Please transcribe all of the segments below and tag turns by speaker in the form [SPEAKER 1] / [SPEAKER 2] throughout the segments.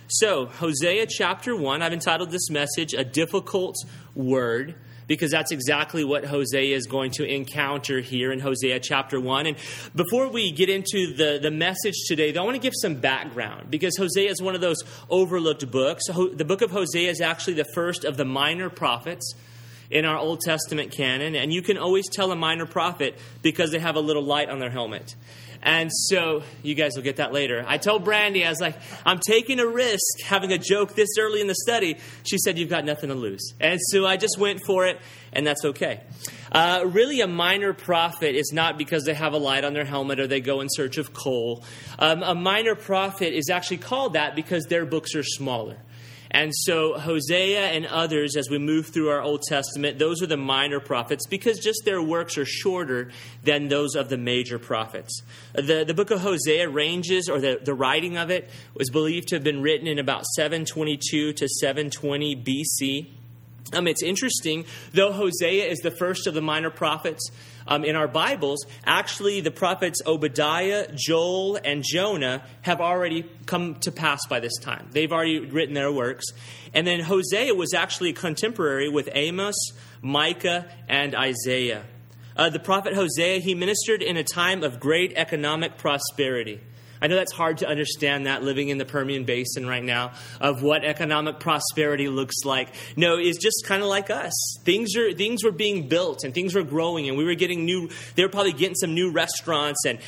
[SPEAKER 1] So, Hosea chapter 1, I've entitled this message, A Difficult Word, because that's exactly what Hosea is going to encounter here in Hosea chapter 1. And before we get into the message today, I want to give some background, because Hosea is one of those overlooked books. The book of Hosea is actually the first of the minor prophets in our Old Testament canon, and you can always tell a minor prophet because they have a little light on their helmet. And so, you guys will get that later. I told Brandy, I was like, I'm taking a risk having a joke this early in the study. She said, you've got nothing to lose. And so I just went for it, and that's okay. Really, a minor prophet is not because they have a light on their helmet or they go in search of coal. A minor prophet is actually called that because their books are smaller. And so Hosea and others, as we move through our Old Testament, those are the minor prophets because just their works are shorter than those of the major prophets. The book of Hosea ranges, or the writing of it, was believed to have been written in about 722 to 720 BC. It's interesting, though Hosea is the first of the minor prophets in our Bibles, actually the prophets Obadiah, Joel, and Jonah have already come to pass by this time. They've already written their works. And then Hosea was actually a contemporary with Amos, Micah, and Isaiah. The prophet Hosea, he ministered in a time of great economic prosperity. I know that's hard to understand that living in the Permian Basin right now of what economic prosperity looks like. No, it's just kind of like us. Things were being built and things were growing, and we were getting they were probably getting some new restaurants and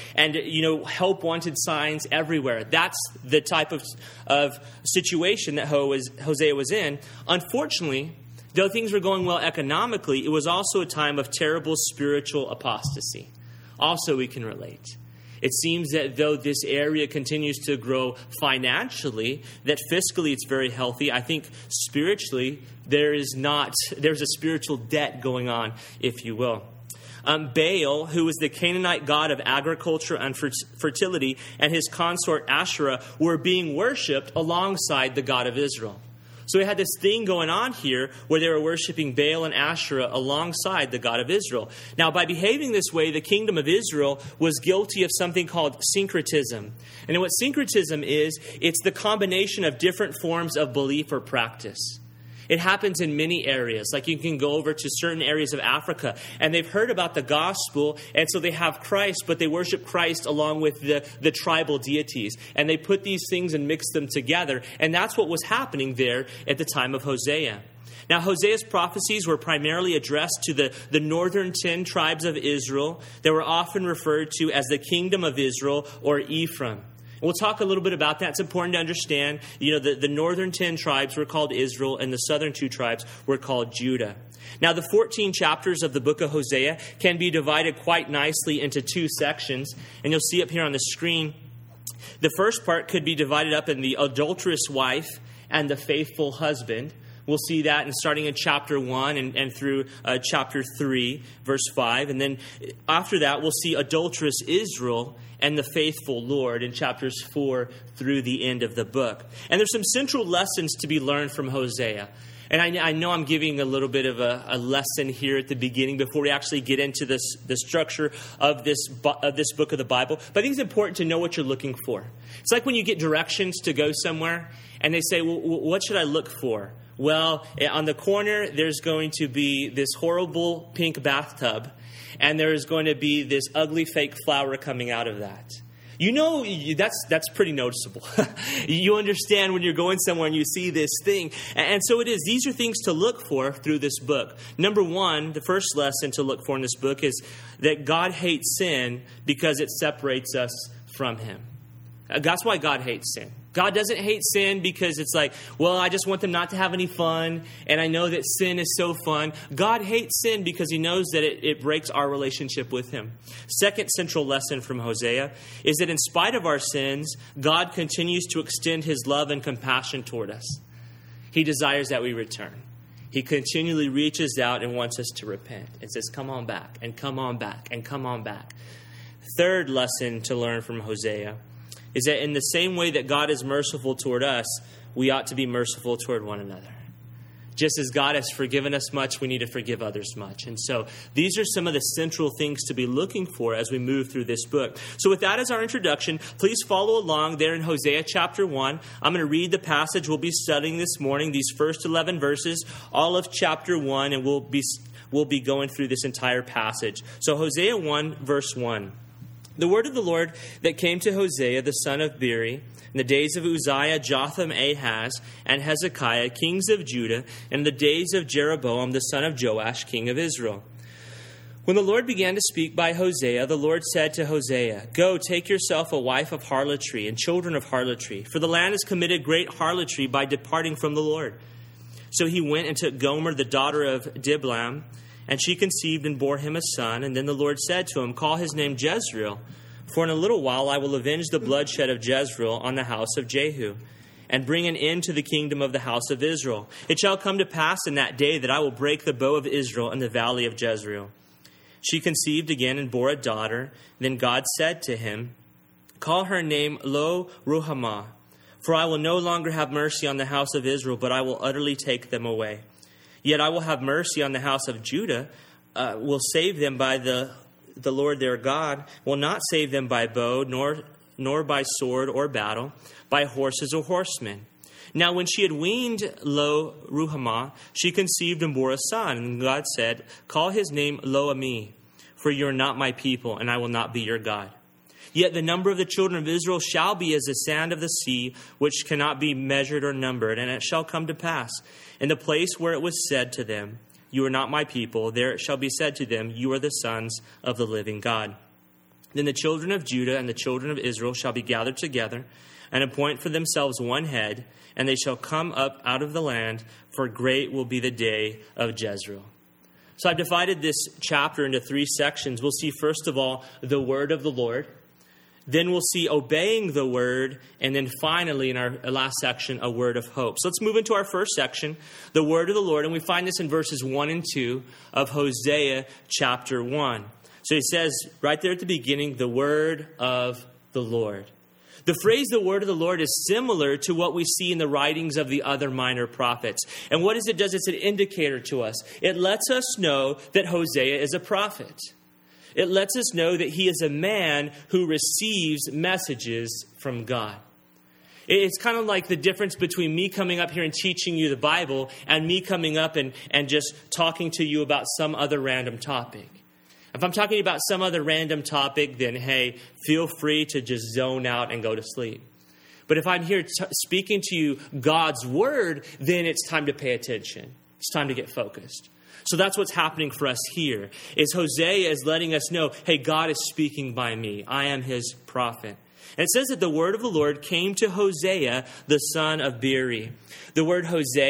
[SPEAKER 1] help wanted signs everywhere. That's the type of situation that Hosea was in. Unfortunately, though things were going well economically, it was also a time of terrible spiritual apostasy. Also, we can relate. It seems that though this area continues to grow financially, that fiscally it's very healthy. I think spiritually there's a spiritual debt going on, if you will. Baal, who was the Canaanite god of agriculture and fertility, and his consort Asherah were being worshipped alongside the God of Israel. So we had this thing going on here where they were worshiping Baal and Asherah alongside the God of Israel. Now, by behaving this way, the kingdom of Israel was guilty of something called syncretism. And what syncretism is, it's the combination of different forms of belief or practice. It happens in many areas. Like you can go over to certain areas of Africa and they've heard about the gospel, and so they have Christ, but they worship Christ along with the tribal deities. And they put these things and mix them together. And that's what was happening there at the time of Hosea. Now, Hosea's prophecies were primarily addressed to the northern 10 tribes of Israel. They were often referred to as the kingdom of Israel or Ephraim. We'll talk a little bit about that. It's important to understand, the northern 10 tribes were called Israel and the southern 2 tribes were called Judah. Now, the 14 chapters of the book of Hosea can be divided quite nicely into 2 sections. And you'll see up here on the screen, the first part could be divided up in the adulterous wife and the faithful husband. We'll see that starting in chapter 1 and through chapter 3, verse 5. And then after that, we'll see adulterous Israel and the faithful Lord in chapters 4 through the end of the book. And there's some central lessons to be learned from Hosea. And I know I'm giving a little bit of a lesson here at the beginning before we actually get into the structure of this book of the Bible. But I think it's important to know what you're looking for. It's like when you get directions to go somewhere and they say, well, what should I look for? Well, on the corner, there's going to be this horrible pink bathtub, and there's going to be this ugly fake flower coming out of that. That's pretty noticeable. You understand when you're going somewhere and you see this thing. And so it is. These are things to look for through this book. Number 1, the first lesson to look for in this book is that God hates sin because it separates us from Him. That's why God hates sin. God doesn't hate sin because it's like, well, I just want them not to have any fun, and I know that sin is so fun. God hates sin because He knows that it breaks our relationship with Him. Second central lesson from Hosea is that in spite of our sins, God continues to extend His love and compassion toward us. He desires that we return. He continually reaches out and wants us to repent and says, come on back, and come on back, and come on back. Third lesson to learn from Hosea is that in the same way that God is merciful toward us, we ought to be merciful toward one another. just as God has forgiven us much, we need to forgive others much. And so these are some of the central things to be looking for as we move through this book. So with that as our introduction, please follow along there in Hosea chapter 1. I'm going to read the passage we'll be studying this morning, these first 11 verses, all of chapter 1, and we'll be going through this entire passage. So Hosea 1, verse 1. The word of the Lord that came to Hosea, the son of Beeri, in the days of Uzziah, Jotham, Ahaz, and Hezekiah, kings of Judah, and in the days of Jeroboam, the son of Joash, king of Israel. When the Lord began to speak by Hosea, the Lord said to Hosea, "Go, take yourself a wife of harlotry and children of harlotry, for the land has committed great harlotry by departing from the Lord." So he went and took Gomer, the daughter of Diblaim, and she conceived and bore him a son. And then the Lord said to him, "Call his name Jezreel, for in a little while I will avenge the bloodshed of Jezreel on the house of Jehu, and bring an end to the kingdom of the house of Israel. It shall come to pass in that day that I will break the bow of Israel in the valley of Jezreel." She conceived again and bore a daughter. Then God said to him, "Call her name Lo-Ruhamah, for I will no longer have mercy on the house of Israel, but I will utterly take them away. Yet I will have mercy on the house of Judah, will save them by the Lord their God, will not save them by bow, nor by sword or battle, by horses or horsemen." Now when she had weaned Lo-Ruhamah, she conceived and bore a son. And God said, "Call his name Lo-Ammi, for you are not my people, and I will not be your God. Yet the number of the children of Israel shall be as the sand of the sea, which cannot be measured or numbered. And it shall come to pass, in the place where it was said to them, 'You are not my people,' there it shall be said to them, 'You are the sons of the living God.' Then the children of Judah and the children of Israel shall be gathered together, and appoint for themselves one head, and they shall come up out of the land, for great will be the day of Jezreel." So I've divided this chapter into 3 sections. We'll see, first of all, the word of the Lord. Then we'll see obeying the word. And then finally, in our last section, a word of hope. So let's move into our first section, the word of the Lord. And we find this in verses 1 and 2 of Hosea chapter 1. So he says right there at the beginning, the word of the Lord. The phrase, the word of the Lord, is similar to what we see in the writings of the other minor prophets. And what it does, it's an indicator to us. It lets us know that Hosea is a prophet. It lets us know that he is a man who receives messages from God. It's kind of like the difference between me coming up here and teaching you the Bible and me coming up and just talking to you about some other random topic. If I'm talking about some other random topic, then hey, feel free to just zone out and go to sleep. But if I'm here speaking to you God's word, then it's time to pay attention. It's time to get focused. So that's what's happening for us here, is Hosea is letting us know, hey, God is speaking by me. I am his prophet. And it says that the word of the Lord came to Hosea, the son of Beeri. The word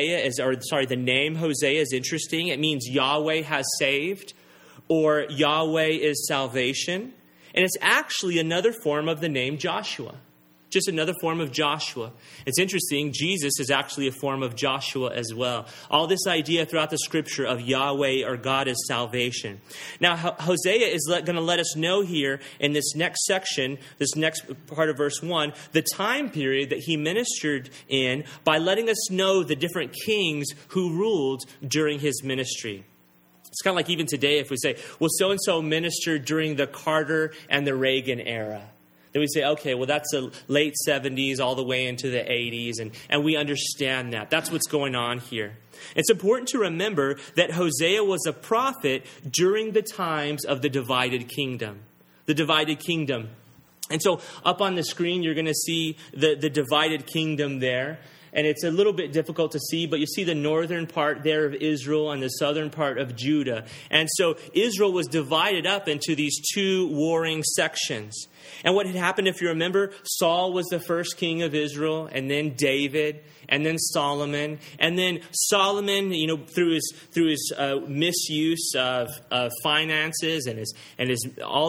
[SPEAKER 1] the name Hosea is interesting. It means Yahweh has saved, or Yahweh is salvation. And it's actually another form of the name Joshua. Just another form of Joshua. It's interesting, Jesus is actually a form of Joshua as well. All this idea throughout the scripture of Yahweh or God is salvation. Now, Hosea is going to let us know here in this next section, this next part of verse 1, the time period that he ministered in by letting us know the different kings who ruled during his ministry. It's kind of like even today if we say, well, so-and-so ministered during the Carter and the Reagan era. Then we say, okay, well, that's the late 70s all the way into the 80s, and we understand that. That's what's going on here. It's important to remember that Hosea was a prophet during the times of the divided kingdom. The divided kingdom. And so up on the screen, you're going to see the divided kingdom there. And it's a little bit difficult to see, but you see the northern part there of Israel and the southern part of Judah. And so Israel was divided up into these 2 warring sections. And what had happened, if you remember, Saul was the first king of Israel, and then David, and then Solomon. And then Solomon, through his misuse of finances and his all the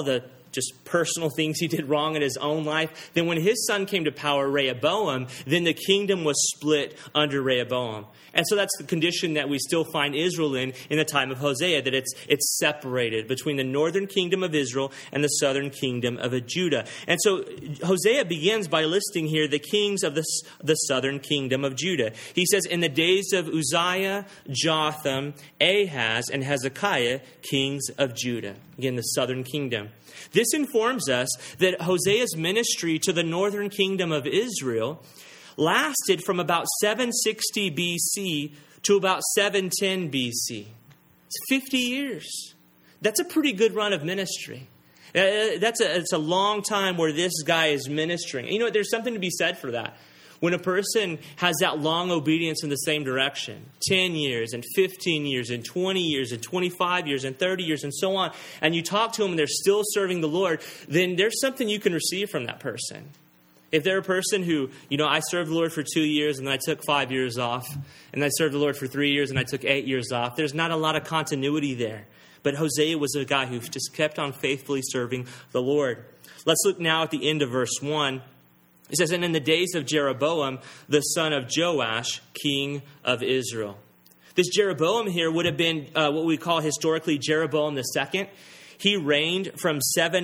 [SPEAKER 1] just personal things he did wrong in his own life. Then when his son came to power, Rehoboam, then the kingdom was split under Rehoboam. And so that's the condition that we still find Israel in the time of Hosea, that it's separated between the northern kingdom of Israel and the southern kingdom of Judah. And so Hosea begins by listing here the kings of the southern kingdom of Judah. He says, in the days of Uzziah, Jotham, Ahaz, and Hezekiah, kings of Judah. Again, the southern kingdom. This informs us that Hosea's ministry to the northern kingdom of Israel lasted from about 760 BC to about 710 BC. It's 50 years. That's a pretty good run of ministry. It's a long time where this guy is ministering. You know, there's something to be said for that. When a person has that long obedience in the same direction, 10 years and 15 years and 20 years and 25 years and 30 years and so on, and you talk to them and they're still serving the Lord, then there's something you can receive from that person. If they're a person who, I served the Lord for 2 years and then I took 5 years off, and I served the Lord for 3 years and I took 8 years off, there's not a lot of continuity there. But Hosea was a guy who just kept on faithfully serving the Lord. Let's look now at the end of verse 1. It says, and in the days of Jeroboam, the son of Joash, king of Israel. This Jeroboam here would have been what we call historically Jeroboam II. He reigned from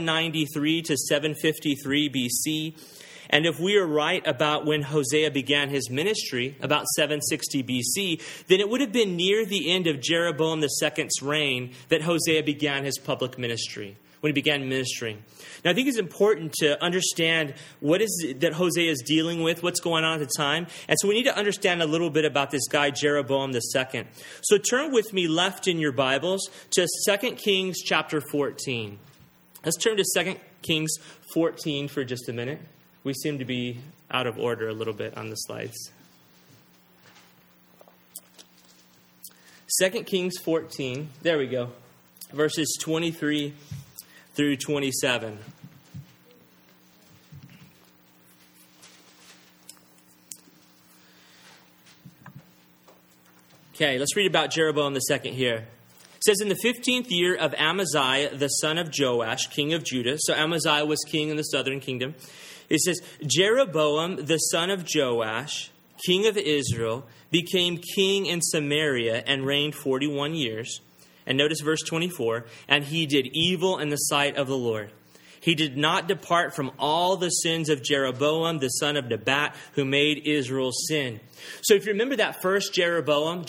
[SPEAKER 1] 793 to 753 BC. And if we are right about when Hosea began his ministry, about 760 BC, then it would have been near the end of Jeroboam II's reign that Hosea began his public ministry, when he began ministering. Now, I think it's important to understand what is it that Hosea is dealing with, what's going on at the time. And so we need to understand a little bit about this guy, Jeroboam II. So turn with me left in your Bibles to 2 Kings chapter 14. Let's turn to 2 Kings 14 for just a minute. We seem to be out of order a little bit on the slides. 2 Kings 14, there we go, verses 23 through 27. Okay, let's read about Jeroboam II here. It says, in the 15th year of Amaziah, the son of Joash, king of Judah. So Amaziah was king in the southern kingdom. It says, Jeroboam, the son of Joash, king of Israel, became king in Samaria and reigned 41 years. And notice verse 24, and he did evil in the sight of the Lord. He did not depart from all the sins of Jeroboam, the son of Nebat, who made Israel sin. So if you remember that first Jeroboam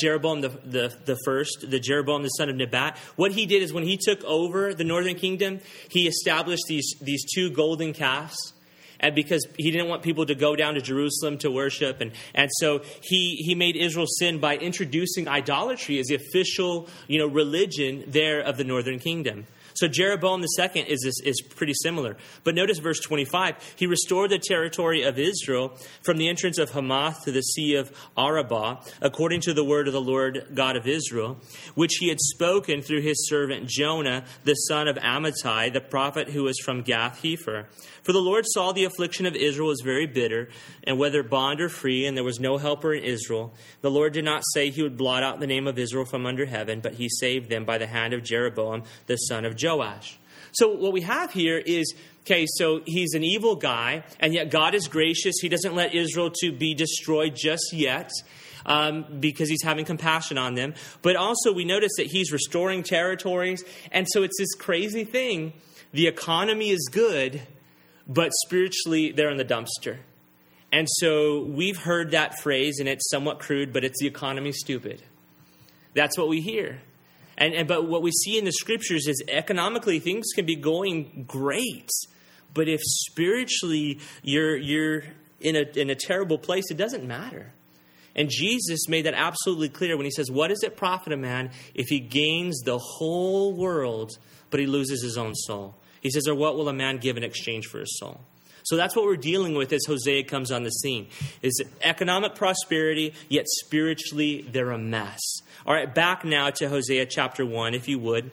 [SPEAKER 1] the first, the Jeroboam, the son of Nebat, what he did is when he took over the northern kingdom, he established these two golden calves. And because he didn't want people to go down to Jerusalem to worship. And so he made Israel sin by introducing idolatry as the official, religion there of the northern kingdom. So Jeroboam II is pretty similar. But notice verse 25. He restored the territory of Israel from the entrance of Hamath to the sea of Arabah, according to the word of the Lord God of Israel, which he had spoken through his servant Jonah, the son of Amittai, the prophet who was from Gath-hepher. For the Lord saw the affliction of Israel was very bitter, and whether bond or free, and there was no helper in Israel. The Lord did not say he would blot out the name of Israel from under heaven, but he saved them by the hand of Jeroboam, the son of Joash. So what we have here is, so he's an evil guy, and yet God is gracious. He doesn't let Israel to be destroyed just yet. Because he's having compassion on them. But also we notice that he's restoring territories. And so it's this crazy thing. The economy is good, but spiritually they're in the dumpster. And so we've heard that phrase, and it's somewhat crude, but it's the economy stupid. That's what we hear. But what we see in the scriptures is economically things can be going great. But if spiritually you're in a terrible place, it doesn't matter. And Jesus made that absolutely clear when he says, what does it profit a man if he gains the whole world, but he loses his own soul? He says, or what will a man give in exchange for his soul? So that's what we're dealing with as Hosea comes on the scene. Is economic prosperity, yet spiritually they're a mess. All right, back now to Hosea chapter 1, if you would.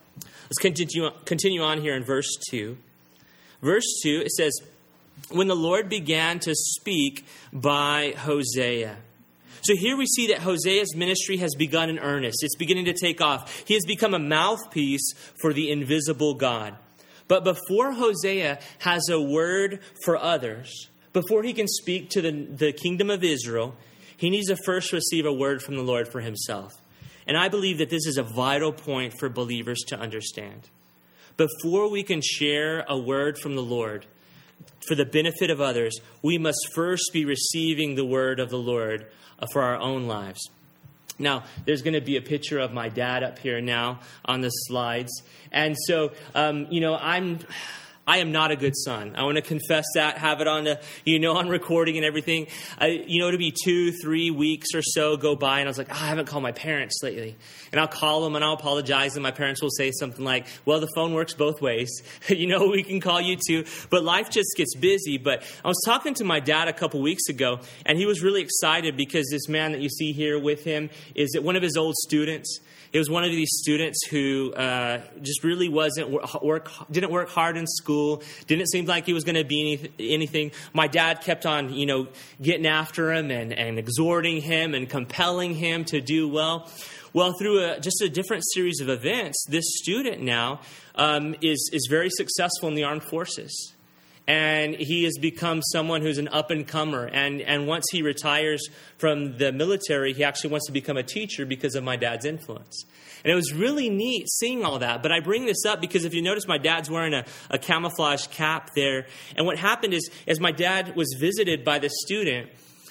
[SPEAKER 1] Let's continue on here in verse 2. Verse 2, it says, when the Lord began to speak by Hosea. So here we see that Hosea's ministry has begun in earnest. It's beginning to take off. He has become a mouthpiece for the invisible God. But before Hosea has a word for others, before he can speak to the kingdom of Israel, he needs to first receive a word from the Lord for himself. And I believe that this is a vital point for believers to understand. Before we can share a word from the Lord for the benefit of others, we must first be receiving the word of the Lord for our own lives. Now, there's going to be a picture of my dad up here now on the slides. And so, I am not a good son. I want to confess that, have it on on recording and everything. To be 2-3 weeks or so go by, and I was like, I haven't called my parents lately. And I'll call them and I'll apologize, and my parents will say something like, well, the phone works both ways. We can call you too. But life just gets busy. But I was talking to my dad a couple weeks ago, and he was really excited because this man that you see here with him is one of his old students. It was one of these students who just really didn't work hard in school, didn't seem like he was going to be anything. My dad kept on, getting after him and exhorting him and compelling him to do well. Well, through just a different series of events, this student now is very successful in the armed forces. And he has become someone who's an up-and-comer. And once he retires from the military, he actually wants to become a teacher because of my dad's influence. And it was really neat seeing all that. But I bring this up because if you notice, my dad's wearing a camouflage cap there. And what happened is, as my dad was visited by this student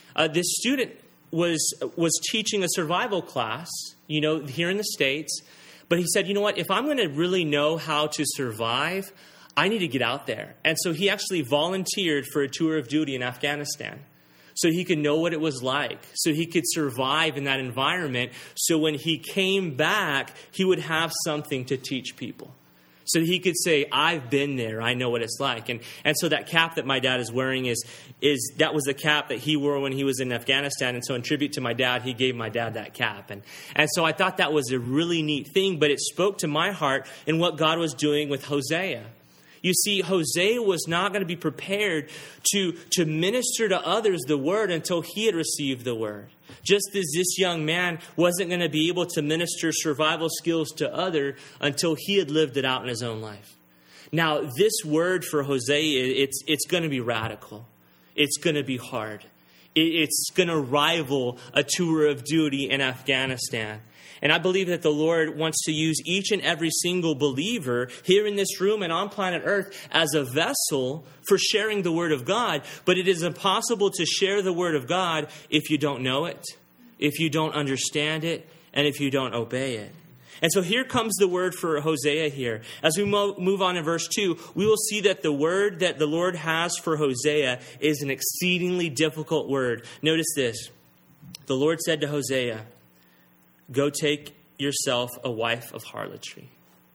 [SPEAKER 1] was teaching a survival class, here in the States. But he said, if I'm going to really know how to survive, I need to get out there. And so he actually volunteered for a tour of duty in Afghanistan so he could know what it was like, so he could survive in that environment. So when he came back, he would have something to teach people. So he could say, I've been there. I know what it's like. And so that cap that my dad is wearing that was the cap that he wore when he was in Afghanistan. And so in tribute to my dad, he gave my dad that cap. And so I thought that was a really neat thing, but it spoke to my heart in what God was doing with Hosea. You see, Hosea was not going to be prepared to minister to others the word until he had received the word. Just as this young man wasn't going to be able to minister survival skills to others until he had lived it out in his own life. Now, this word for Hosea, it's going to be radical. It's going to be hard. It's going to rival a tour of duty in Afghanistan. And I believe that the Lord wants to use each and every single believer here in this room and on planet Earth as a vessel for sharing the Word of God. But it is impossible to share the Word of God if you don't know it, if you don't understand it, and if you don't obey it. And so here comes the word for Hosea here. As we move on in verse 2, we will see that the word that the Lord has for Hosea is an exceedingly difficult word. Notice this. The Lord said to Hosea, go take yourself a wife of harlotry.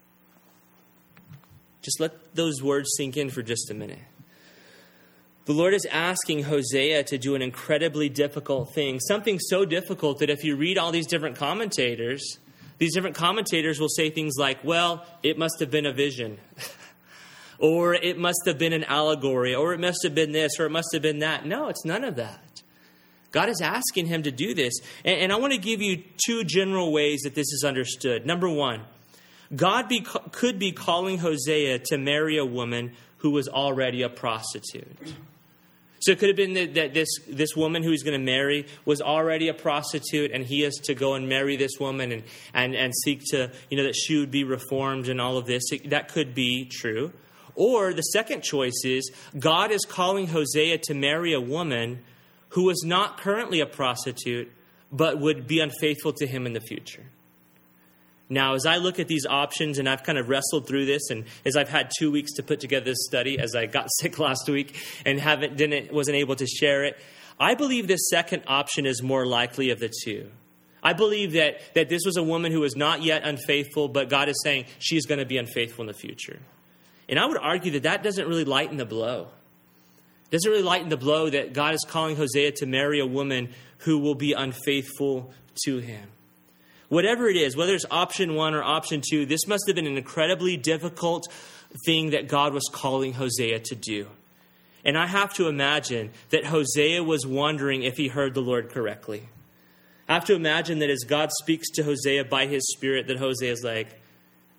[SPEAKER 1] Just let those words sink in for just a minute. The Lord is asking Hosea to do an incredibly difficult thing. Something so difficult that if you read all these different commentators will say things like, well, it must have been a vision. Or it must have been an allegory. Or it must have been this. Or it must have been that. No, it's none of that. God is asking him to do this. And I want to give you two general ways that this is understood. Number one, God could be calling Hosea to marry a woman who was already a prostitute. So it could have been that this woman who he's going to marry was already a prostitute, and he has to go and marry this woman and seek to, that she would be reformed and all of this. That could be true. Or the second choice is God is calling Hosea to marry a woman who is not currently a prostitute, but would be unfaithful to him in the future. Now, as I look at these options, and I've kind of wrestled through this, and as I've had 2 weeks to put together this study, as I got sick last week and wasn't able to share it, I believe this second option is more likely of the two. I believe that this was a woman who was not yet unfaithful, but God is saying she's going to be unfaithful in the future. And I would argue that doesn't really lighten the blow. It doesn't really lighten the blow that God is calling Hosea to marry a woman who will be unfaithful to him. Whatever it is, whether it's option one or option two, this must have been an incredibly difficult thing that God was calling Hosea to do. And I have to imagine that Hosea was wondering if he heard the Lord correctly. I have to imagine that as God speaks to Hosea by his Spirit, that Hosea is like,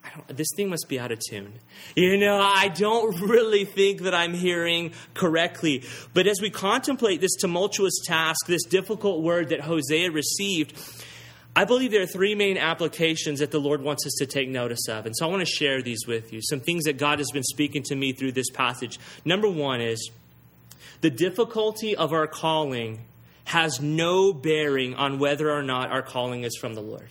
[SPEAKER 1] this thing must be out of tune. I don't really think that I'm hearing correctly. But as we contemplate this tumultuous task, this difficult word that Hosea received, I believe there are three main applications that the Lord wants us to take notice of. And so I want to share these with you. Some things that God has been speaking to me through this passage. Number one is the difficulty of our calling has no bearing on whether or not our calling is from the Lord.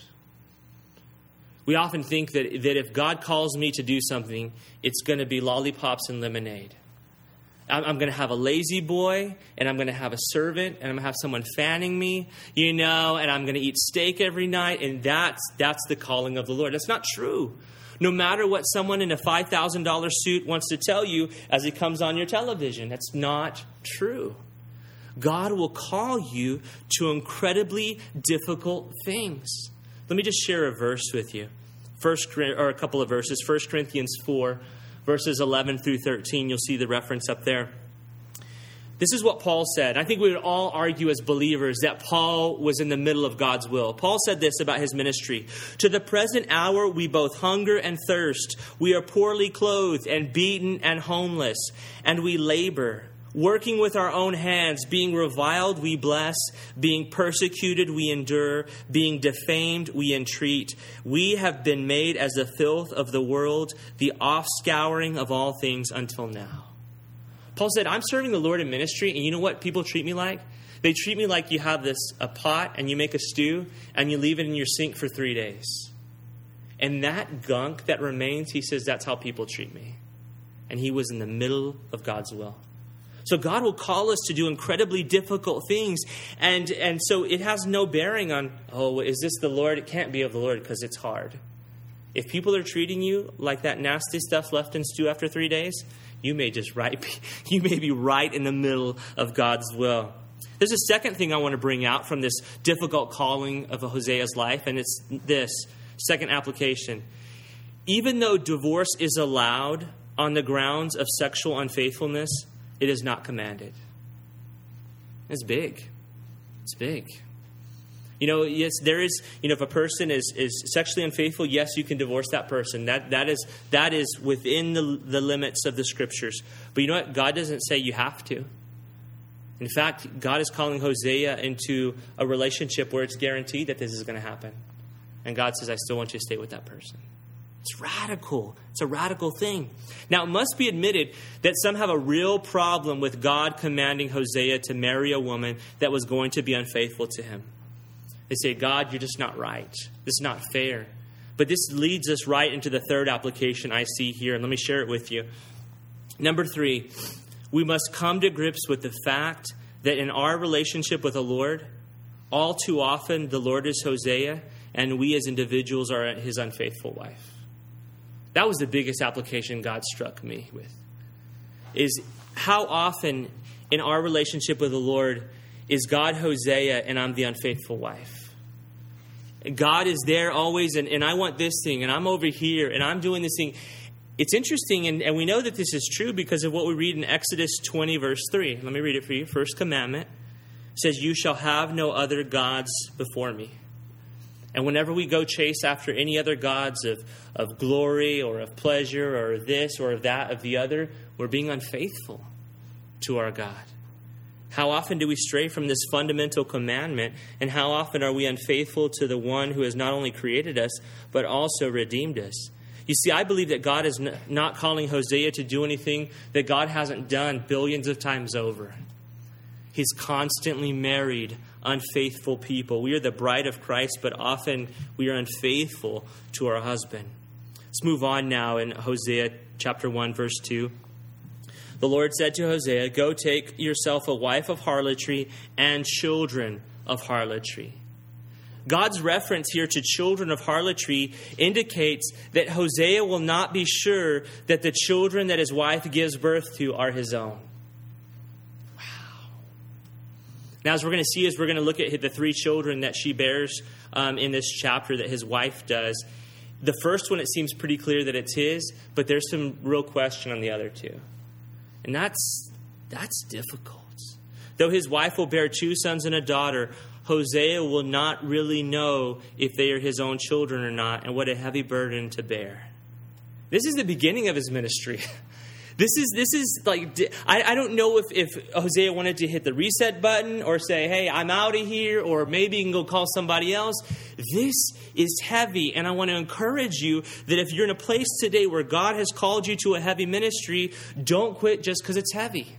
[SPEAKER 1] We often think that if God calls me to do something, it's going to be lollipops and lemonade. I'm going to have a lazy boy, and I'm going to have a servant, and I'm going to have someone fanning me, and I'm going to eat steak every night, and that's the calling of the Lord. That's not true. No matter what someone in a $5,000 suit wants to tell you as he comes on your television, that's not true. God will call you to incredibly difficult things. Let me just share a verse with you. A couple of verses. 1 Corinthians 4, verses 11 through 13. You'll see the reference up there. This is what Paul said. I think we would all argue as believers that Paul was in the middle of God's will. Paul said this about his ministry. To the present hour, we both hunger and thirst. We are poorly clothed and beaten and homeless, and we labor. Working with our own hands, being reviled, we bless. Being persecuted, we endure. Being defamed, we entreat. We have been made as the filth of the world, the offscouring of all things until now. Paul said, I'm serving the Lord in ministry, and you know what people treat me like? They treat me like you have a pot, and you make a stew, and you leave it in your sink for 3 days. And that gunk that remains, he says, that's how people treat me. And he was in the middle of God's will. So God will call us to do incredibly difficult things. And so it has no bearing on, is this the Lord? It can't be of the Lord because it's hard. If people are treating you like that nasty stuff left in stew after 3 days, you may be right in the middle of God's will. There's a second thing I want to bring out from this difficult calling of Hosea's life, and it's this second application. Even though divorce is allowed on the grounds of sexual unfaithfulness, it is not commanded. It's big. It's big. Yes, there is, if a person is sexually unfaithful, yes, you can divorce that person. That is within the limits of the Scriptures. But you know what? God doesn't say you have to. In fact, God is calling Hosea into a relationship where it's guaranteed that this is going to happen. And God says, I still want you to stay with that person. It's radical. It's a radical thing. Now, it must be admitted that some have a real problem with God commanding Hosea to marry a woman that was going to be unfaithful to him. They say, God, you're just not right. This is not fair. But this leads us right into the third application I see here, and let me share it with you. Number 3, we must come to grips with the fact that in our relationship with the Lord, all too often the Lord is Hosea, and we as individuals are his unfaithful wife. That was the biggest application God struck me with. Is how often in our relationship with the Lord is God Hosea and I'm the unfaithful wife. God is there always and I want this thing and I'm over here and I'm doing this thing. It's interesting and we know that this is true because of what we read in Exodus 20 verse 3. Let me read it for you. First commandment says, you shall have no other gods before me. And whenever we go chase after any other gods of glory or of pleasure or this or that of the other, we're being unfaithful to our God. How often do we stray from this fundamental commandment? And how often are we unfaithful to the one who has not only created us, but also redeemed us? You see, I believe that God is not calling Hosea to do anything that God hasn't done billions of times over. He's constantly married unfaithful people. We are the bride of Christ, but often we are unfaithful to our husband. Let's move on now in Hosea chapter 1, verse 2. The Lord said to Hosea, go take yourself a wife of harlotry and children of harlotry. God's reference here to children of harlotry indicates that Hosea will not be sure that the children that his wife gives birth to are his own. Now, as we're going to see, as we're going to look at the 3 children that she bears in this chapter that his wife does, the first one, it seems pretty clear that it's his, but there's some real question on the other 2. And that's difficult. Though his wife will bear 2 sons and a daughter, Hosea will not really know if they are his own children or not, and what a heavy burden to bear. This is the beginning of his ministry. This is like, I don't know if Hosea wanted to hit the reset button or say, hey, I'm out of here, or maybe you can go call somebody else. This is heavy, and I want to encourage you that if you're in a place today where God has called you to a heavy ministry, don't quit just because it's heavy.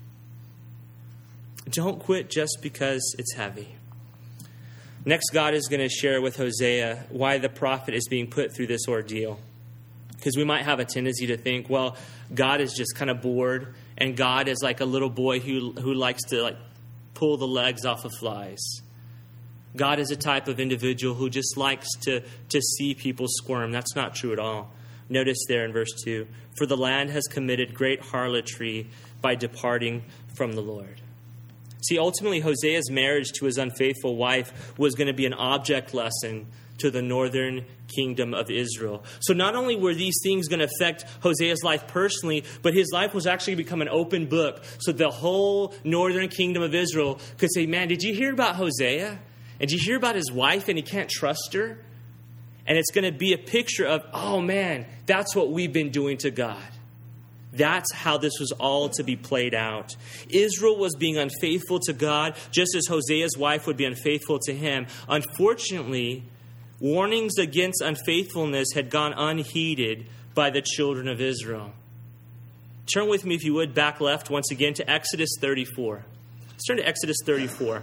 [SPEAKER 1] Don't quit just because it's heavy. Next, God is going to share with Hosea why the prophet is being put through this ordeal. Because we might have a tendency to think, well, God is just kind of bored, and God is like a little boy who likes to like pull the legs off of flies. God is a type of individual who just likes to see people squirm. That's not true at all. Notice there in verse 2, for the land has committed great harlotry by departing from the Lord. See, ultimately, Hosea's marriage to his unfaithful wife was going to be an object lesson to the northern kingdom of Israel. So not only were these things going to affect Hosea's life personally, but his life was actually going to become an open book. So the whole northern kingdom of Israel could say, man, did you hear about Hosea? And did you hear about his wife and he can't trust her? And it's going to be a picture of, oh man, that's what we've been doing to God. That's how this was all to be played out. Israel was being unfaithful to God, just as Hosea's wife would be unfaithful to him. Unfortunately, warnings against unfaithfulness had gone unheeded by the children of Israel. Turn with me, if you would, back left once again to Exodus 34. Let's turn to Exodus 34.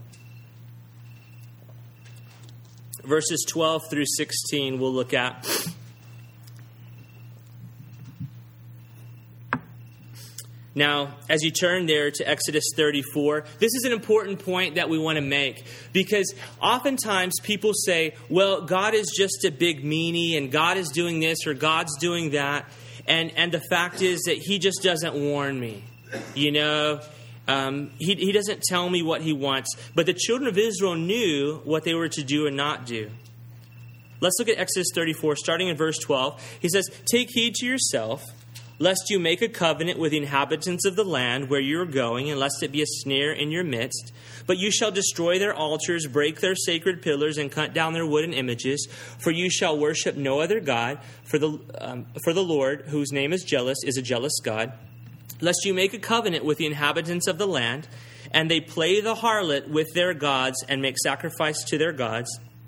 [SPEAKER 1] Verses 12 through 16 we'll look at. Now, as you turn there to Exodus 34, this is an important point that we want to make, because oftentimes people say, well, God is just a big meanie and God is doing this or God's doing that. And the fact is that he just doesn't warn me. You know, he doesn't tell me what he wants. But the children of Israel knew what they were to do and not do. Let's look at Exodus 34, starting in verse 12. He says, take heed to yourself, lest you make a covenant with the inhabitants of the land where you are going, and lest it be a snare in your midst. But you shall destroy their altars, break their sacred pillars, and cut down their wooden images. For you shall worship no other God, for the Lord, whose name is a jealous God. Lest you make a covenant with the inhabitants of the land, and they play the harlot with their gods, and make sacrifice to their gods.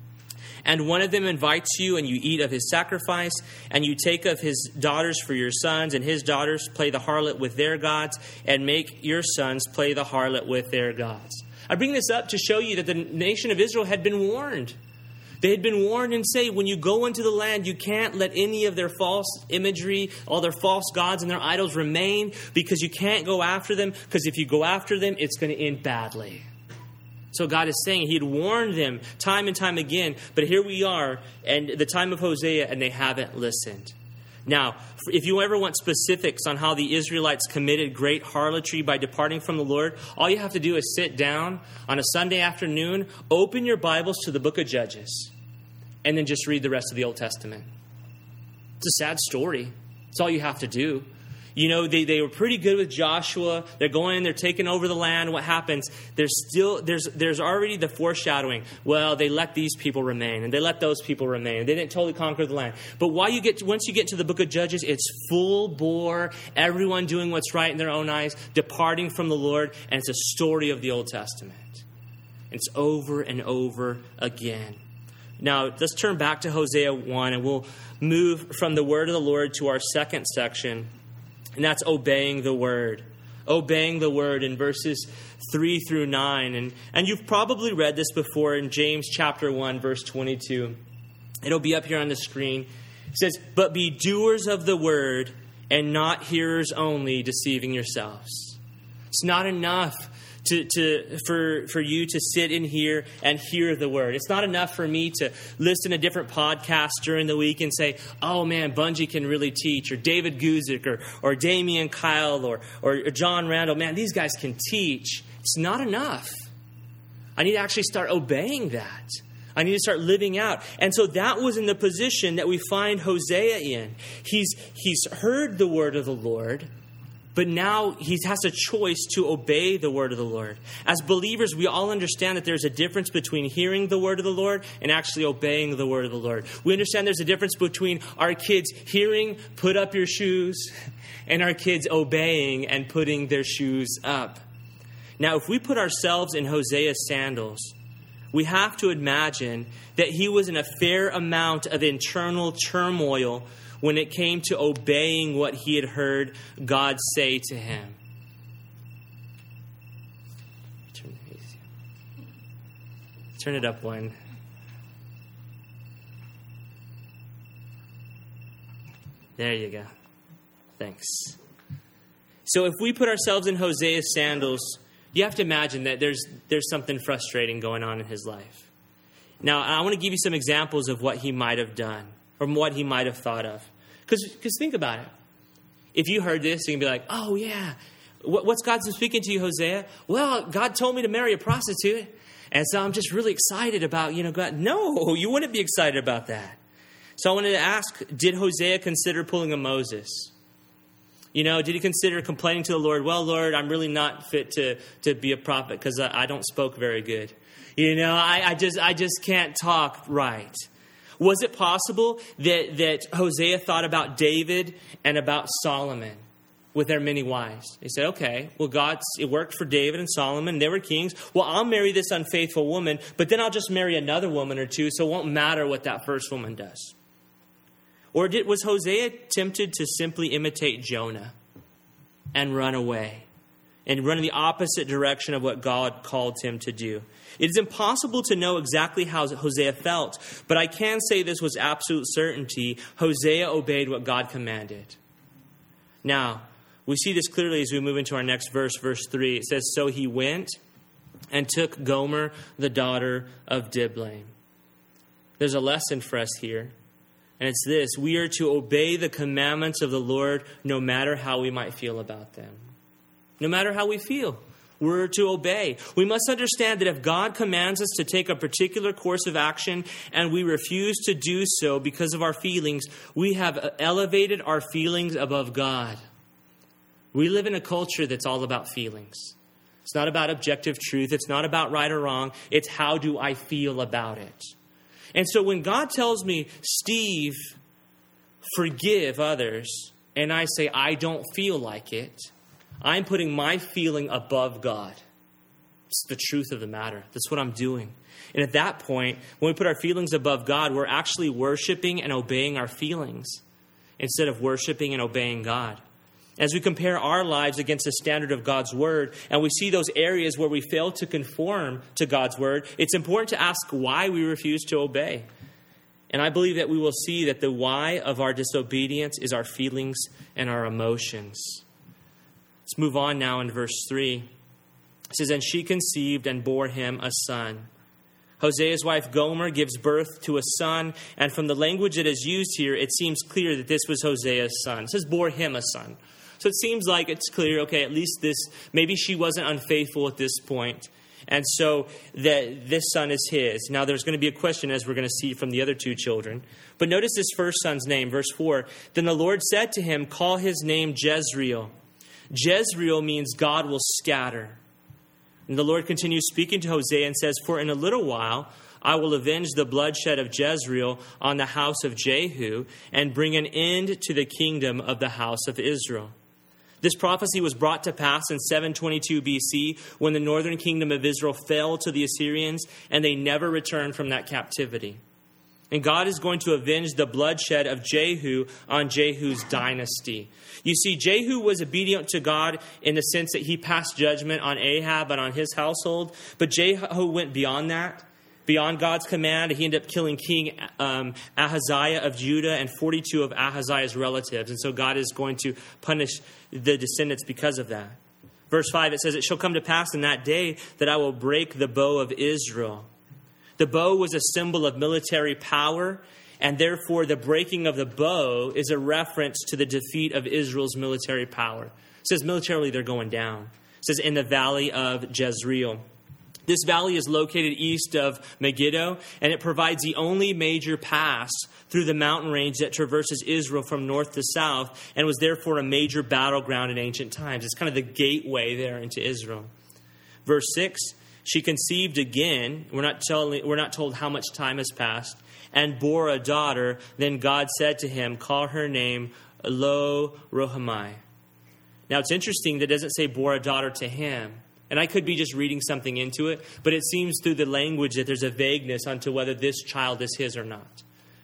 [SPEAKER 1] And one of them invites you, and you eat of his sacrifice, and you take of his daughters for your sons, and his daughters play the harlot with their gods, and make your sons play the harlot with their gods. I bring this up to show you that the nation of Israel had been warned. They had been warned and say, when you go into the land, you can't let any of their false imagery, all their false gods and their idols remain, because you can't go after them, because if you go after them, it's going to end badly. So God is saying he had warned them time and time again, but here we are, and the time of Hosea, and they haven't listened. Now, if you ever want specifics on how the Israelites committed great harlotry by departing from the Lord, all you have to do is sit down on a Sunday afternoon, open your Bibles to the book of Judges, and then just read the rest of the Old Testament. It's a sad story. It's all you have to do. You know, they were pretty good with Joshua. They're going in, they're taking over the land. What happens? There's already the foreshadowing. Well, they let these people remain, and they let those people remain. They didn't totally conquer the land. But once you get to the book of Judges, it's full bore, everyone doing what's right in their own eyes, departing from the Lord, and it's a story of the Old Testament. It's over and over again. Now, let's turn back to Hosea 1, and we'll move from the word of the Lord to our second section. And that's obeying the word. Obeying the word in verses 3 through 9. And you've probably read this before in James chapter 1, verse 22. It'll be up here on the screen. It says, but be doers of the word and not hearers only, deceiving yourselves. It's not enough for you to sit in here and hear the word. It's not enough for me to listen to different podcasts during the week and say, oh man, Bungie can really teach, or David Guzik, or Damian Kyle, or John Randall. Man, these guys can teach. It's not enough. I need to actually start obeying that. I need to start living out. And so that was in the position that we find Hosea in. He's heard the word of the Lord, But now he has a choice to obey the word of the Lord. As believers, we all understand that there's a difference between hearing the word of the Lord and actually obeying the word of the Lord. We understand there's a difference between our kids hearing, put up your shoes, and our kids obeying and putting their shoes up. Now, if we put ourselves in Hosea's sandals, we have to imagine that he was in a fair amount of internal turmoil when it came to obeying what he had heard God say to him. Turn it up one. There you go. Thanks. So if we put ourselves in Hosea's sandals, you have to imagine that there's something frustrating going on in his life. Now, I want to give you some examples of what he might have done or what he might have thought of. Because think about it. If you heard this, you can be like, oh, yeah. What's God speaking to you, Hosea? Well, God told me to marry a prostitute. And so I'm just really excited about, God. No, you wouldn't be excited about that. So I wanted to ask, did Hosea consider pulling a Moses? Did he consider complaining to the Lord? Well, Lord, I'm really not fit to be a prophet because I don't spoke very good. I just can't talk right. Was it possible that Hosea thought about David and about Solomon with their many wives? He said, okay, well, it worked for David and Solomon. They were kings. Well, I'll marry this unfaithful woman, but then I'll just marry another woman or two, so it won't matter what that first woman does. Or was Hosea tempted to simply imitate Jonah and run away and run in the opposite direction of what God called him to do? It is impossible to know exactly how Hosea felt, but I can say this with absolute certainty. Hosea obeyed what God commanded. Now, we see this clearly as we move into our next verse, verse 3. It says, so he went and took Gomer, the daughter of Diblaim. There's a lesson for us here, and it's this. We are to obey the commandments of the Lord no matter how we might feel about them. No matter how we feel. We're to obey. We must understand that if God commands us to take a particular course of action and we refuse to do so because of our feelings, we have elevated our feelings above God. We live in a culture that's all about feelings. It's not about objective truth. It's not about right or wrong. It's how do I feel about it. And so when God tells me, Steve, forgive others, and I say I don't feel like it, I'm putting my feeling above God. It's the truth of the matter. That's what I'm doing. And at that point, when we put our feelings above God, we're actually worshiping and obeying our feelings instead of worshiping and obeying God. As we compare our lives against the standard of God's word, and we see those areas where we fail to conform to God's word, it's important to ask why we refuse to obey. And I believe that we will see that the why of our disobedience is our feelings and our emotions. Let's move on now in verse 3. It says, and she conceived and bore him a son. Hosea's wife Gomer gives birth to a son, and from the language that is used here, it seems clear that this was Hosea's son. It says bore him a son. So it seems like it's clear, okay, at least maybe she wasn't unfaithful at this point. And so that this son is his. Now there's going to be a question, as we're going to see from the other two children. But notice this first son's name, verse 4. Then the Lord said to him, call his name Jezreel. Jezreel means God will scatter. And the Lord continues speaking to Hosea and says, for in a little while I will avenge the bloodshed of Jezreel on the house of Jehu and bring an end to the kingdom of the house of Israel. This prophecy was brought to pass in 722 BC when the northern kingdom of Israel fell to the Assyrians and they never returned from that captivity. And God is going to avenge the bloodshed of Jehu on Jehu's dynasty. You see, Jehu was obedient to God in the sense that he passed judgment on Ahab and on his household. But Jehu went beyond that, beyond God's command. He ended up killing King Ahaziah of Judah and 42 of Ahaziah's relatives. And so God is going to punish the descendants because of that. Verse 5, it says, it shall come to pass in that day that I will break the bow of Israel. The bow was a symbol of military power, and therefore the breaking of the bow is a reference to the defeat of Israel's military power. It says militarily they're going down. It says in the valley of Jezreel. This valley is located east of Megiddo, and it provides the only major pass through the mountain range that traverses Israel from north to south, and was therefore a major battleground in ancient times. It's kind of the gateway there into Israel. Verse 6, she conceived again. We're not told how much time has passed, and bore a daughter. Then God said to him, call her name Lo-Ruhamai. Now it's interesting that it doesn't say bore a daughter to him. And I could be just reading something into it, but it seems through the language that there's a vagueness onto whether this child is his or not.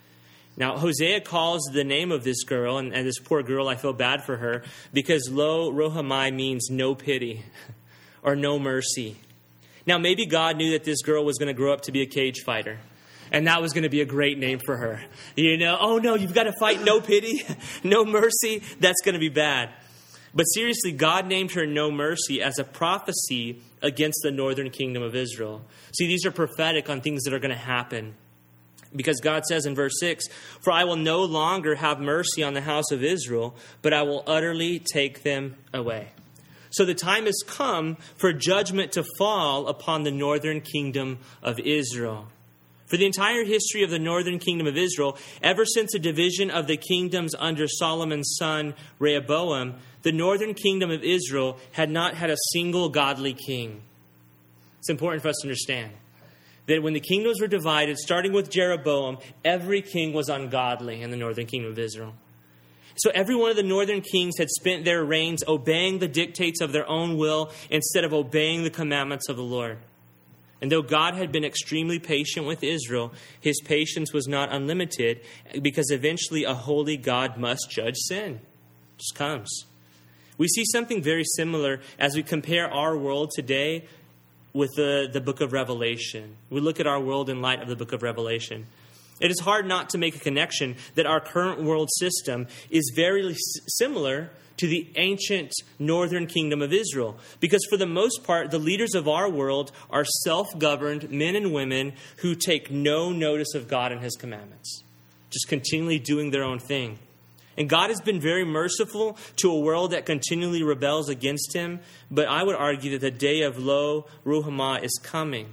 [SPEAKER 1] Now, Hosea calls the name of this girl, and this poor girl, I feel bad for her, because Lo-Ruhamai means no pity or no mercy. Now, maybe God knew that this girl was going to grow up to be a cage fighter, and that was going to be a great name for her. You know, oh no, you've got to fight no pity, no mercy. That's going to be bad. But seriously, God named her No Mercy as a prophecy against the northern kingdom of Israel. See, these are prophetic on things that are going to happen. Because God says in verse 6, for I will no longer have mercy on the house of Israel, but I will utterly take them away. So the time has come for judgment to fall upon the northern kingdom of Israel. For the entire history of the northern kingdom of Israel, ever since the division of the kingdoms under Solomon's son Rehoboam, the northern kingdom of Israel had not had a single godly king. It's important for us to understand that when the kingdoms were divided, starting with Jeroboam, every king was ungodly in the northern kingdom of Israel. So every one of the northern kings had spent their reigns obeying the dictates of their own will instead of obeying the commandments of the Lord. And though God had been extremely patient with Israel, his patience was not unlimited, because eventually a holy God must judge sin. It just comes. We see something very similar as we compare our world today with the book of Revelation. We look at our world in light of the book of Revelation. It is hard not to make a connection that our current world system is very similar to the ancient northern kingdom of Israel. Because for the most part, the leaders of our world are self-governed men and women who take no notice of God and his commandments, just continually doing their own thing. And God has been very merciful to a world that continually rebels against him, but I would argue that the day of Lo-Ruhamah is coming.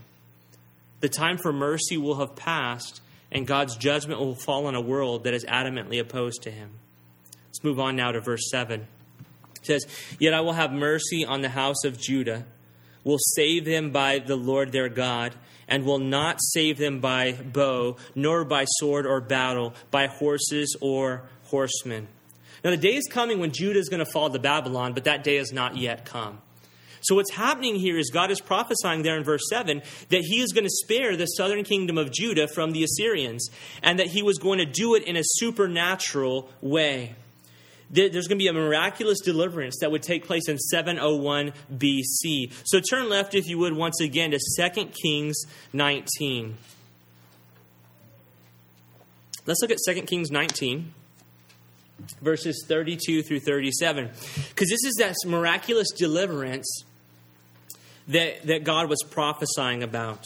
[SPEAKER 1] The time for mercy will have passed, and God's judgment will fall on a world that is adamantly opposed to him. Let's move on now to verse 7. It says, yet I will have mercy on the house of Judah, will save them by the Lord their God, and will not save them by bow, nor by sword or battle, by horses or horsemen. Now the day is coming when Judah is going to fall to Babylon, but that day has not yet come. So what's happening here is God is prophesying there in verse 7 that he is going to spare the southern kingdom of Judah from the Assyrians, and that he was going to do it in a supernatural way. There's going to be a miraculous deliverance that would take place in 701 BC. So turn left, if you would, once again to 2 Kings 19. Let's look at 2 Kings 19, verses 32 through 37. Because this is that miraculous deliverance that God was prophesying about.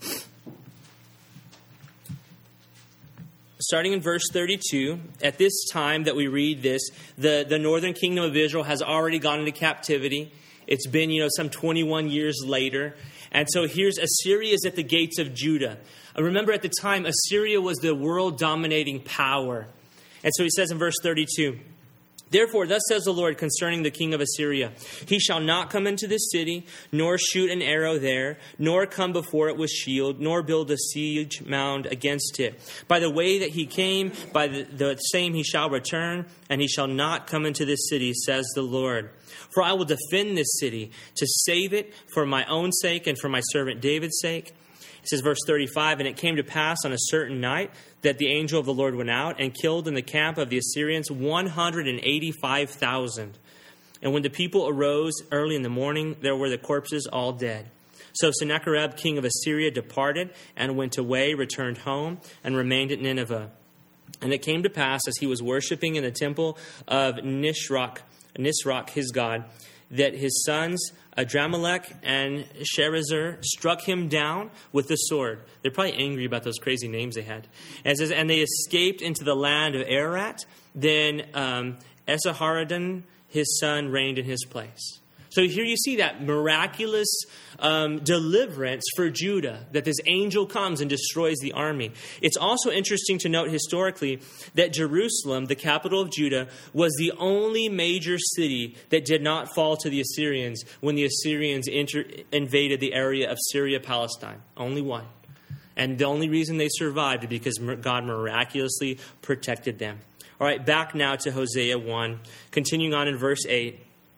[SPEAKER 1] Starting in verse 32, at this time that we read this, the northern kingdom of Israel has already gone into captivity. It's been, some 21 years later. And so here's Assyria is at the gates of Judah. Remember, at the time, Assyria was the world-dominating power. And so he says in verse 32, therefore, thus says the Lord concerning the king of Assyria, he shall not come into this city, nor shoot an arrow there, nor come before it with shield, nor build a siege mound against it. By the way that he came, by the same he shall return, and he shall not come into this city, says the Lord. For I will defend this city to save it for my own sake and for my servant David's sake. It says, verse 35, and it came to pass on a certain night that the angel of the Lord went out and killed in the camp of the Assyrians 185,000. And when the people arose early in the morning, there were the corpses all dead. So Sennacherib, king of Assyria, departed and went away, returned home, and remained at Nineveh. And it came to pass, as he was worshiping in the temple of Nisroch his god, that his sons Adramelech and Sharezer struck him down with the sword. They're probably angry about those crazy names they had. And it says, and they escaped into the land of Ararat. Then Esarhaddon, his son, reigned in his place. So here you see that miraculous deliverance for Judah, that this angel comes and destroys the army. It's also interesting to note historically that Jerusalem, the capital of Judah, was the only major city that did not fall to the Assyrians when the Assyrians invaded the area of Syria, Palestine. Only one. And the only reason they survived is because God miraculously protected them. All right, back now to Hosea 1, continuing on in verse 8.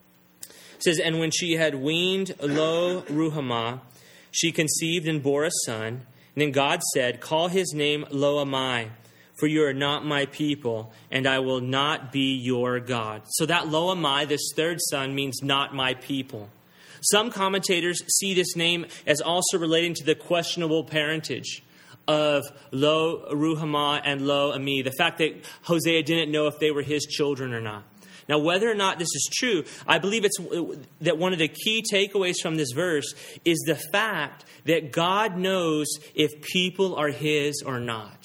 [SPEAKER 1] It says, "And when she had weaned Lo-ruhamah, she conceived and bore a son. And then God said, 'Call his name Lo-ammi, for you are not my people, and I will not be your God.'" So that Lo-ammi, this third son, means not my people. Some commentators see this name as also relating to the questionable parentage of Lo-ruhamah and Lo-ammi, the fact that Hosea didn't know if they were his children or not. Now, whether or not this is true, I believe that one of the key takeaways from this verse is the fact that God knows if people are his or not.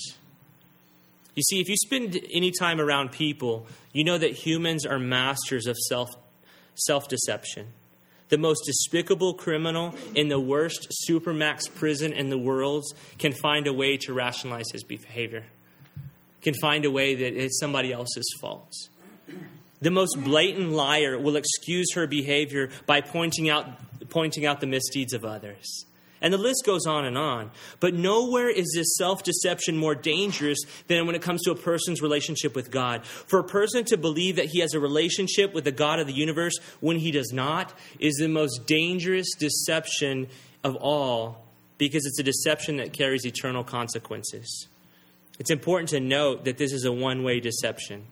[SPEAKER 1] You see, if you spend any time around people, you know that humans are masters of self-deception. The most despicable criminal in the worst supermax prison in the world can find a way to rationalize his behavior, can find a way that it's somebody else's fault. The most blatant liar will excuse her behavior by pointing out the misdeeds of others. And the list goes on and on. But nowhere is this self-deception more dangerous than when it comes to a person's relationship with God. For a person to believe that he has a relationship with the God of the universe when he does not is the most dangerous deception of all, because it's a deception that carries eternal consequences. It's important to note that this is a one-way deception.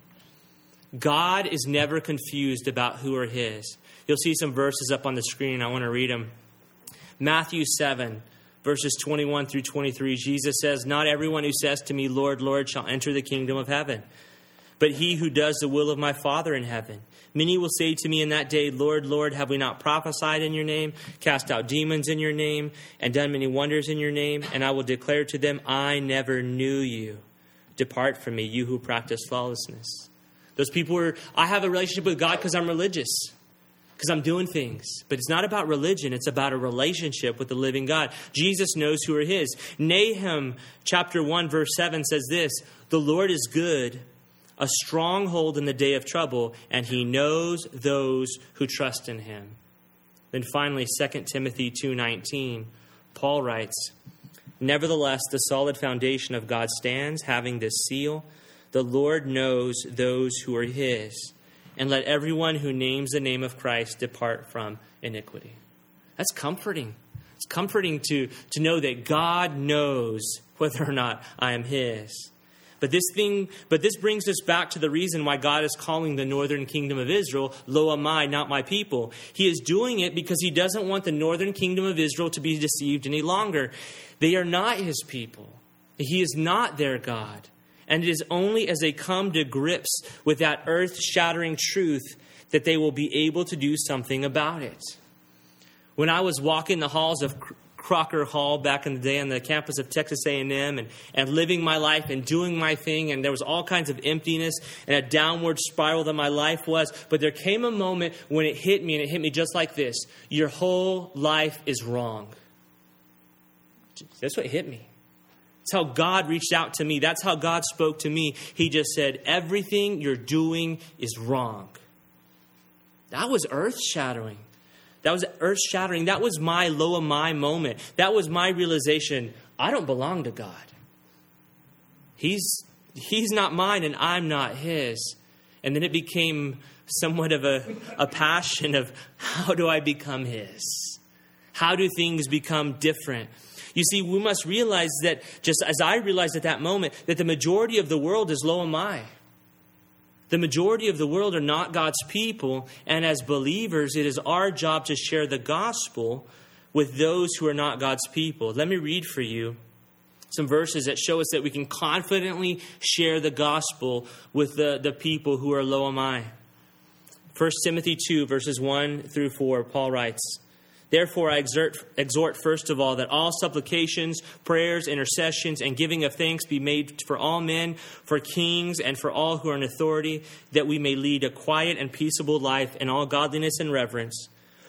[SPEAKER 1] God is never confused about who are his. You'll see some verses up on the screen. I want to read them. Matthew 7, verses 21 through 23. Jesus says, "Not everyone who says to me, 'Lord, Lord,' shall enter the kingdom of heaven, but he who does the will of my Father in heaven. Many will say to me in that day, 'Lord, Lord, have we not prophesied in your name, cast out demons in your name, and done many wonders in your name?' And I will declare to them, 'I never knew. Depart from me, you who practice lawlessness.'" Those people I have a relationship with God because I'm religious, because I'm doing things. But it's not about religion. It's about a relationship with the living God. Jesus knows who are his. Nahum chapter 1, verse 7 says this, "The Lord is good, a stronghold in the day of trouble, and he knows those who trust in him." Then finally, 2 Timothy 2:19, Paul writes, "Nevertheless, the solid foundation of God stands, having this seal, the Lord knows those who are his. And let everyone who names the name of Christ depart from iniquity." That's comforting. It's comforting to know that God knows whether or not I am his. But this brings us back to the reason why God is calling the northern kingdom of Israel, Lo-ammi, not my people. He is doing it because he doesn't want the northern kingdom of Israel to be deceived any longer. They are not his people. He is not their God. And it is only as they come to grips with that earth-shattering truth that they will be able to do something about it. When I was walking the halls of Crocker Hall back in the day on the campus of Texas A&M and living my life and doing my thing, and there was all kinds of emptiness and a downward spiral that my life was, but there came a moment when it hit me, and it hit me just like this. Your whole life is wrong. That's what hit me. That's how God reached out to me. That's how God spoke to me. He just said, everything you're doing is wrong. That was earth-shattering. That was earth-shattering. That was my Lo-ammi moment. That was my realization, I don't belong to God. He's not mine and I'm not his. And then it became somewhat of a passion of, how do I become his? How do things become different? You see, we must realize that, just as I realized at that moment, that the majority of the world is Lo-ammi. The majority of the world are not God's people, and as believers, it is our job to share the gospel with those who are not God's people. Let me read for you some verses that show us that we can confidently share the gospel with the people who are Lo-ammi. 1 Timothy 2, verses 1 through 4, Paul writes, "Therefore I exhort first of all that all supplications, prayers, intercessions, and giving of thanks be made for all men, for kings, and for all who are in authority, that we may lead a quiet and peaceable life in all godliness and reverence.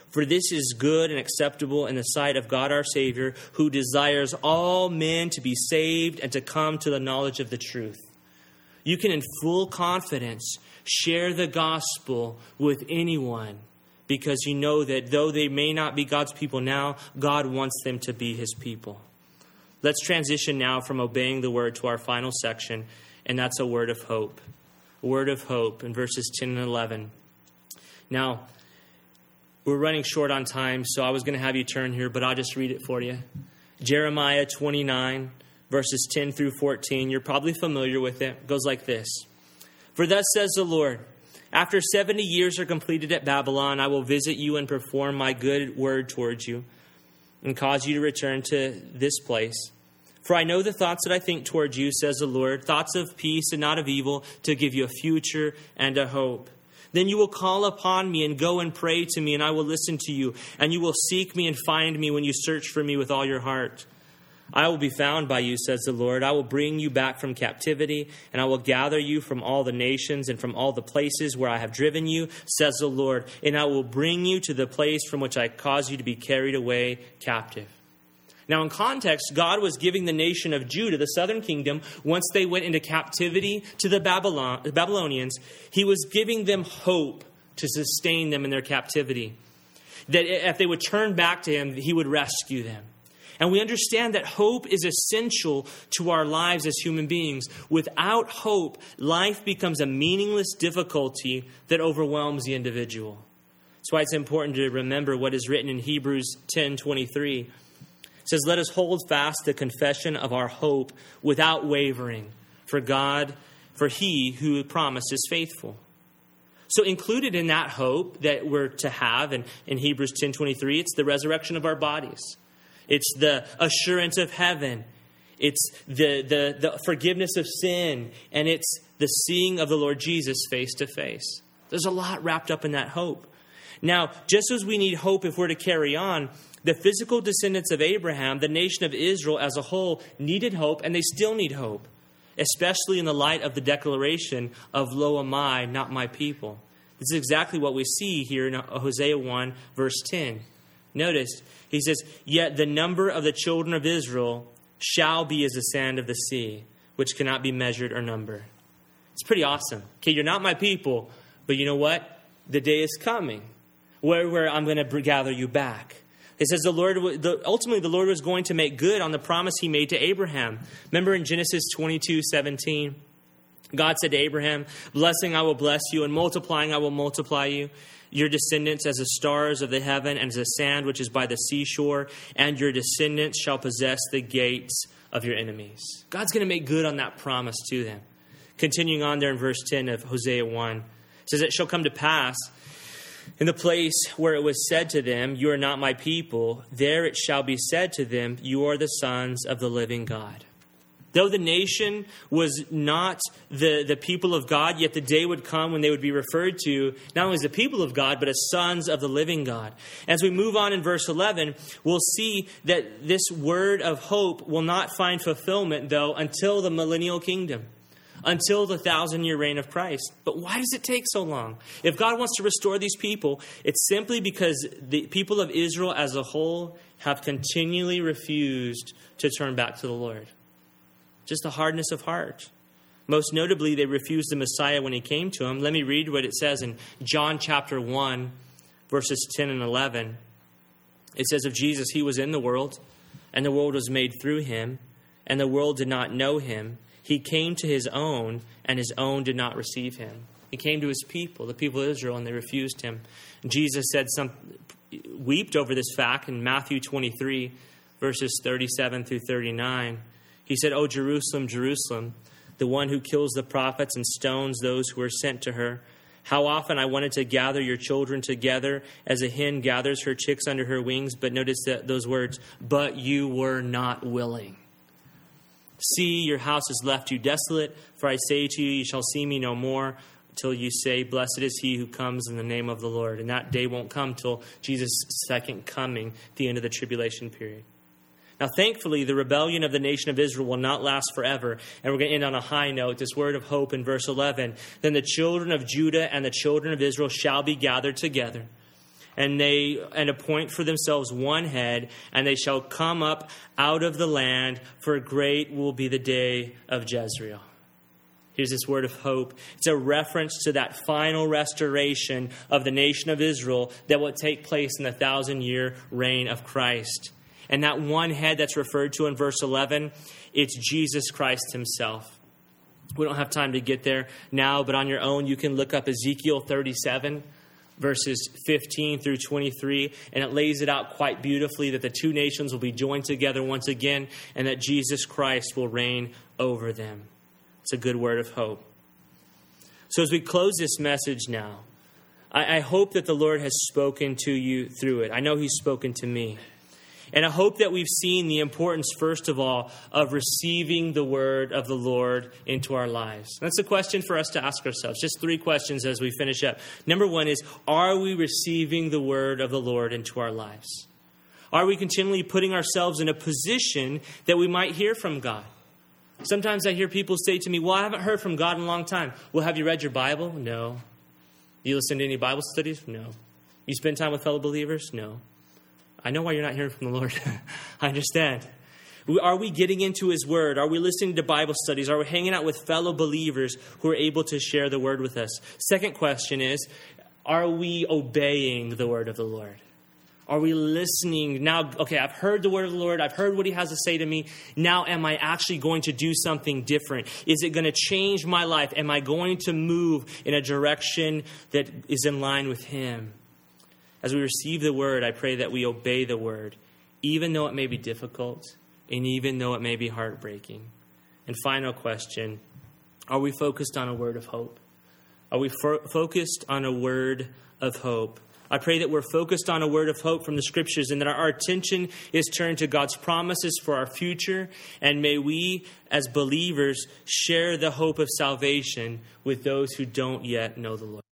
[SPEAKER 1] For this is good and acceptable in the sight of God our Savior, who desires all men to be saved and to come to the knowledge of the truth. You can in full confidence share the gospel with anyone because you know that though they may not be God's people now, God wants them to be his people. Let's transition now from obeying the word to our final section, and that's a word of hope. A word of hope in verses 10 and 11. Now, we're running short on time, so I was going to have you turn here, but I'll just read it for you. Jeremiah 29, verses 10 through 14. You're probably familiar with it. It goes like this. For thus says the Lord, after 70 years are completed at Babylon, I will visit you and perform my good word towards you and cause you to return to this place. For I know the thoughts that I think towards you, says the Lord, thoughts of peace and not of evil, to give you a future and a hope. Then you will call upon me and go and pray to me, and I will listen to you. And you will seek me and find me when you search for me with all your heart. I will be found by you, says the Lord. I will bring you back from captivity, and I will gather you from all the nations and from all the places where I have driven you, says the Lord. And I will bring you to the place from which I caused you to be carried away captive. Now, in context, God was giving the nation of Judah, the southern kingdom, once they went into captivity to the Babylonians, he was giving them hope to sustain them in their captivity. That if they would turn back to him, he would rescue them. And we understand that hope is essential to our lives as human beings. Without hope, life becomes a meaningless difficulty that overwhelms the individual. That's why it's important to remember what is written in Hebrews 10:23. It says, let us hold fast the confession of our hope without wavering, for he who promised is faithful. So included in that hope that we're to have in Hebrews 10:23, it's the resurrection of our bodies. It's the assurance of heaven. It's the forgiveness of sin. And it's the seeing of the Lord Jesus face to face. There's a lot wrapped up in that hope. Now, just as we need hope if we're to carry on, the physical descendants of Abraham, the nation of Israel as a whole, needed hope, and they still need hope, especially in the light of the declaration of Lo am I, not my people. This is exactly what we see here in Hosea 1, verse 10. Notice, he says, yet the number of the children of Israel shall be as the sand of the sea, which cannot be measured or numbered. It's pretty awesome. Okay, you're not my people, but you know what? The day is coming where I'm going to gather you back. It says ultimately the Lord was going to make good on the promise he made to Abraham. Remember in Genesis 22:17, God said to Abraham, blessing I will bless you, and multiplying I will multiply you. Your descendants as the stars of the heaven and as the sand which is by the seashore, and your descendants shall possess the gates of your enemies. God's going to make good on that promise to them. Continuing on there in verse 10 of Hosea 1, it says, it shall come to pass in the place where it was said to them, you are not my people, there it shall be said to them, you are the sons of the living God. Though the nation was not the people of God, yet the day would come when they would be referred to not only as the people of God, but as sons of the living God. As we move on in verse 11, we'll see that this word of hope will not find fulfillment, though, until the millennial kingdom, until the 1,000-year reign of Christ. But why does it take so long? If God wants to restore these people, it's simply because the people of Israel as a whole have continually refused to turn back to the Lord. Just the hardness of heart. Most notably, they refused the Messiah when he came to them. Let me read what it says in John chapter 1, verses 10 and 11. It says of Jesus, he was in the world, and the world was made through him, and the world did not know him. He came to his own, and his own did not receive him. He came to his people, the people of Israel, and they refused him. Jesus wept over this fact in Matthew 23, verses 37 through 39. He said, O Jerusalem, Jerusalem, the one who kills the prophets and stones those who are sent to her. How often I wanted to gather your children together as a hen gathers her chicks under her wings. But notice those words, but you were not willing. See, your house has left you desolate. For I say to you, you shall see me no more till you say, blessed is he who comes in the name of the Lord. And that day won't come till Jesus' second coming, the end of the tribulation period. Now, thankfully, the rebellion of the nation of Israel will not last forever. And we're going to end on a high note, this word of hope in verse 11. Then the children of Judah and the children of Israel shall be gathered together. and appoint for themselves one head, and they shall come up out of the land, for great will be the day of Jezreel. Here's this word of hope. It's a reference to that final restoration of the nation of Israel that will take place in the 1,000-year reign of Christ. And that one head that's referred to in verse 11, it's Jesus Christ himself. We don't have time to get there now, but on your own, you can look up Ezekiel 37, verses 15 through 23, and it lays it out quite beautifully that the two nations will be joined together once again, and that Jesus Christ will reign over them. It's a good word of hope. So as we close this message now, I hope that the Lord has spoken to you through it. I know he's spoken to me. And I hope that we've seen the importance, first of all, of receiving the word of the Lord into our lives. That's a question for us to ask ourselves. Just 3 questions as we finish up. Number 1 is, are we receiving the word of the Lord into our lives? Are we continually putting ourselves in a position that we might hear from God? Sometimes I hear people say to me, well, I haven't heard from God in a long time. Well, have you read your Bible? No. You listen to any Bible studies? No. You spend time with fellow believers? No. I know why you're not hearing from the Lord. I understand. Are we getting into his word? Are we listening to Bible studies? Are we hanging out with fellow believers who are able to share the word with us? Second question is, are we obeying the word of the Lord? Are we listening? Now, okay, I've heard the word of the Lord. I've heard what he has to say to me. Now, am I actually going to do something different? Is it going to change my life? Am I going to move in a direction that is in line with him? As we receive the word, I pray that we obey the word, even though it may be difficult and even though it may be heartbreaking. And final question, are we focused on a word of hope? Are we focused on a word of hope? I pray that we're focused on a word of hope from the scriptures and that our attention is turned to God's promises for our future. And may we, as believers, share the hope of salvation with those who don't yet know the Lord.